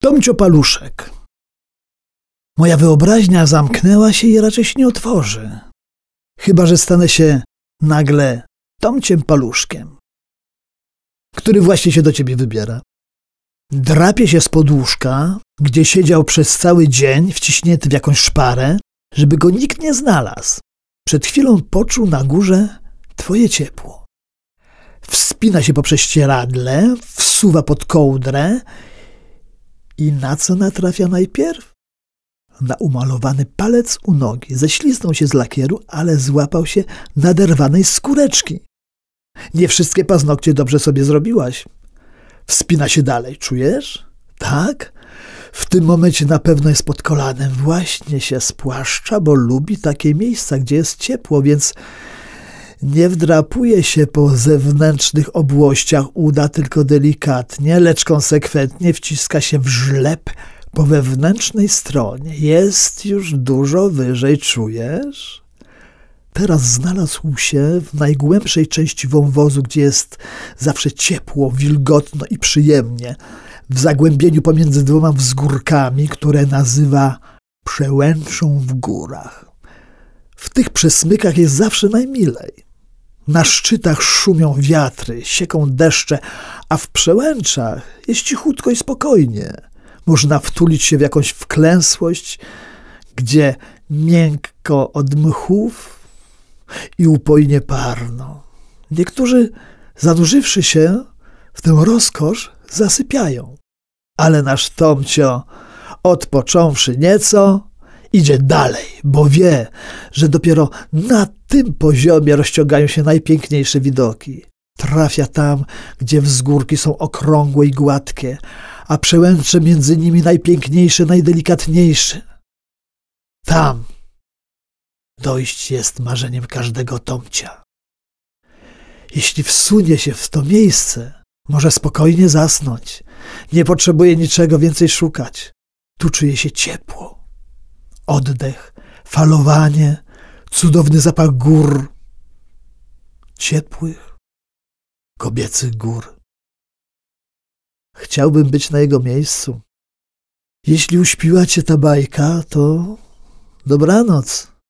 Tomcio Paluszek. Moja wyobraźnia zamknęła się i raczej się nie otworzy. Chyba że stanę się nagle Tomciem Paluszkiem, który właśnie się do ciebie wybiera. Drapie się spod łóżka, gdzie siedział przez cały dzień wciśnięty w jakąś szparę, żeby go nikt nie znalazł. Przed chwilą poczuł na górze twoje ciepło. Wspina się po prześcieradle, wsuwa pod kołdrę i na co natrafia najpierw? Na umalowany palec u nogi. Ześliznął się z lakieru, ale złapał się naderwanej skóreczki. Nie wszystkie paznokcie dobrze sobie zrobiłaś. Wspina się dalej. Czujesz? Tak? W tym momencie na pewno jest pod kolanem. Właśnie się spłaszcza, bo lubi takie miejsca, gdzie jest ciepło, więc nie wdrapuje się po zewnętrznych obłościach uda, tylko delikatnie, lecz konsekwentnie wciska się w żleb po wewnętrznej stronie. Jest już dużo wyżej, czujesz? Teraz znalazł się w najgłębszej części wąwozu, gdzie jest zawsze ciepło, wilgotno i przyjemnie, w zagłębieniu pomiędzy dwoma wzgórkami, które nazywa Przełęczą w górach. W tych przesmykach jest zawsze najmilej. Na szczytach szumią wiatry, sieką deszcze, a w przełęczach jest cichutko i spokojnie. Można wtulić się w jakąś wklęsłość, gdzie miękko od mchów i upojnie parno. Niektórzy, zanurzywszy się w tę rozkosz, zasypiają. Ale nasz Tomcio, odpocząwszy nieco, idzie dalej, bo wie, że dopiero na tym poziomie rozciągają się najpiękniejsze widoki. Trafia tam, gdzie wzgórki są okrągłe i gładkie, a przełęcze między nimi najpiękniejsze, najdelikatniejsze. Tam dojść jest marzeniem każdego Tomcia. Jeśli wsunie się w to miejsce, może spokojnie zasnąć. Nie potrzebuje niczego więcej szukać. Tu czuje się ciepło, oddech, falowanie, cudowny zapach gór, ciepłych, kobiecych gór. Chciałbym być na jego miejscu. Jeśli uśpiła cię ta bajka, to dobranoc.